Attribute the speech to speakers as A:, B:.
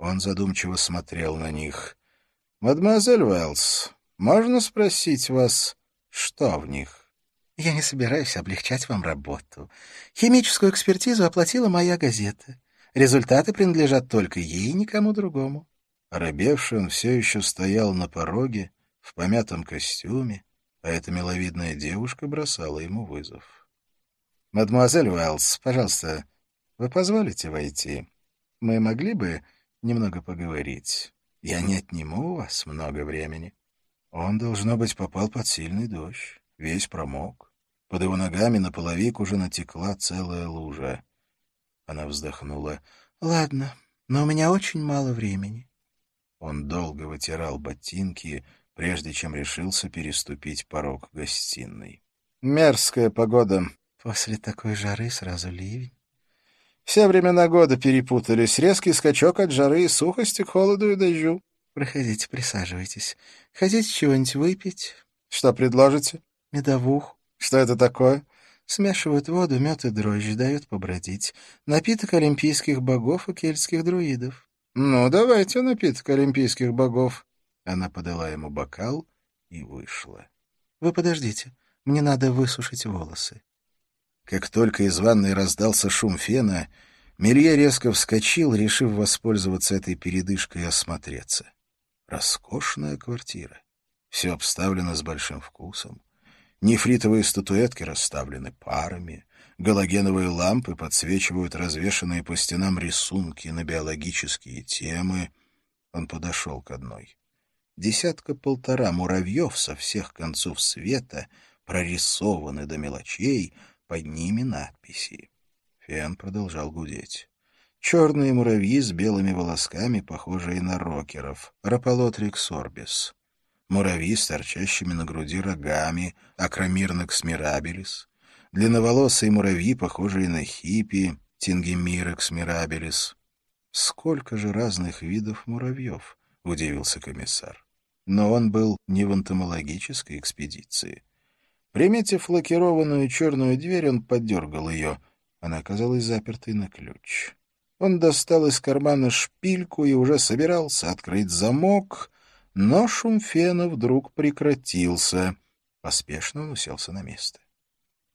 A: Он задумчиво смотрел на них. «Мадемуазель Уэллс, можно спросить вас, что в них?» «Я не собираюсь облегчать вам работу. Химическую экспертизу оплатила моя газета. Результаты принадлежат только ей и никому другому». Оробевший он все еще стоял на пороге, в помятом костюме, а эта миловидная девушка бросала ему вызов. «Мадемуазель Уэллс, пожалуйста, вы позволите войти? Мы могли бы немного поговорить? Я не отниму у вас много времени». Он, должно быть, попал под сильный дождь, весь промок. Под его ногами на половик уже натекла целая лужа. Она вздохнула. «Ладно, но у меня очень мало времени». Он долго вытирал ботинки, прежде чем решился переступить порог гостиной. «Мерзкая погода. После такой жары сразу ливень. Все времена года перепутались. Резкий скачок от жары и сухости к холоду и дождю. Проходите, присаживайтесь. Хотите чего-нибудь выпить? Что предложите? Медовуху. Что это такое? Смешивают воду, мед и дрожжи, дают побродить. Напиток олимпийских богов и кельтских друидов. Ну, давайте напиток олимпийских богов. Она подала ему бокал и вышла. Вы подождите, мне надо высушить волосы. Как только из ванной раздался шум фена, Мелье резко вскочил, решив воспользоваться этой передышкой и осмотреться. Роскошная квартира. Все обставлено с большим вкусом. Нефритовые статуэтки расставлены парами, галогеновые лампы подсвечивают развешанные по стенам рисунки на биологические темы. Он подошел к одной. 10-1.5 муравьев со всех концов света прорисованы до мелочей, под ними надписи. Фен продолжал гудеть. Черные муравьи с белыми волосками, похожие на рокеров, Рапалотрикс орбис. Муравьи с торчащими на груди рогами, Акромирнекс мирабилис. Длинноволосые муравьи, похожие на хиппи, Тингемирекс мирабилис. Сколько же разных видов муравьев, удивился комиссар. Но он был не в энтомологической экспедиции. Приметив лакированную черную дверь, он подергал ее. Она оказалась запертой на ключ. Он достал из кармана шпильку и уже собирался открыть замок, но шум фена вдруг прекратился. Поспешно он уселся на место.